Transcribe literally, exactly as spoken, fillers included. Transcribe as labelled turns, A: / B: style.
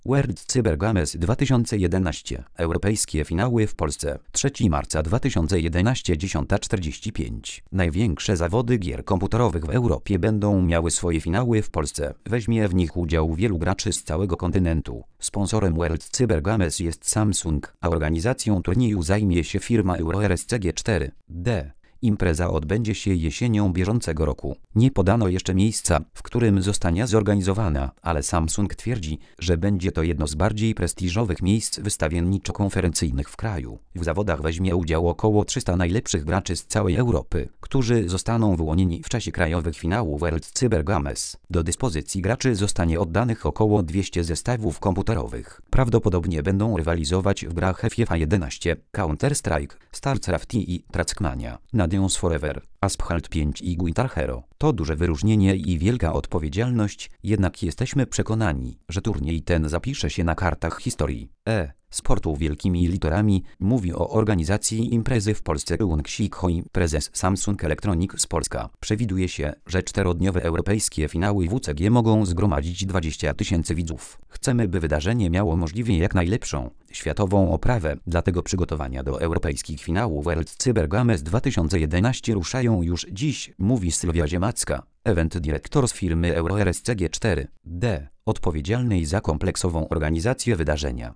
A: World Cyber Games dwa tysiące jedenaście. Europejskie finały w Polsce. trzeciego marca dwa tysiące jedenastego, dziesiąta czterdzieści pięć. Największe zawody gier komputerowych w Europie będą miały swoje finały w Polsce. Weźmie w nich udział wielu graczy z całego kontynentu. Sponsorem World Cyber Games jest Samsung, a organizacją turnieju zajmie się firma EuroRSC G cztery D. Impreza odbędzie się jesienią bieżącego roku. Nie podano jeszcze miejsca, w którym zostanie zorganizowana, ale Samsung twierdzi, że będzie to jedno z bardziej prestiżowych miejsc wystawienniczo-konferencyjnych w kraju. W zawodach weźmie udział około trzysta najlepszych graczy z całej Europy, którzy zostaną wyłonieni w czasie krajowych finałów World Cyber Games. Do dyspozycji graczy zostanie oddanych około dwieście zestawów komputerowych. Prawdopodobnie będą rywalizować w grach FIFA jedenaście, Counter-Strike, StarCraft i Trackmania. Dance Forever, Asphalt pięć i Guitar Hero. To duże wyróżnienie i wielka odpowiedzialność, jednak jesteśmy przekonani, że turniej ten zapisze się na kartach historii E sportu wielkimi literami, mówi o organizacji imprezy w Polsce Eun Ksik-hoi, prezes Samsung Electronics Polska. Przewiduje się, że czterodniowe europejskie finały W C G mogą zgromadzić dwadzieścia tysięcy widzów. Chcemy, by wydarzenie miało możliwie jak najlepszą, światową oprawę, dlatego przygotowania do europejskich finałów World Cyber Games dwa tysiące jedenaście ruszają już dziś, mówi Sylwia Ziemacka, event dyrektor z firmy EuroRSC G cztery D, odpowiedzialnej za kompleksową organizację wydarzenia.